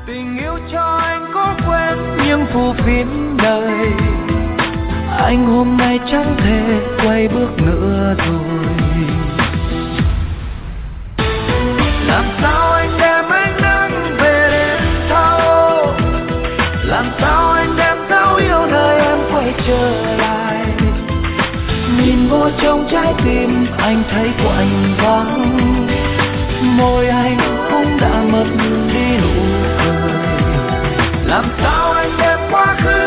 Tình yêu cho anh có quên nhưng phù phiếm đời, anh hôm nay chẳng thể quay bước nữa rồi. Làm sao anh đem ánh nắng về đêm thâu, làm sao anh đem thấu yêu nơi em quay trở lại. Nhìn vô trong trái tim anh thấy quạnh vắng, môi anh cũng đã mất đi nụ cười. Làm sao anh đem quá khứ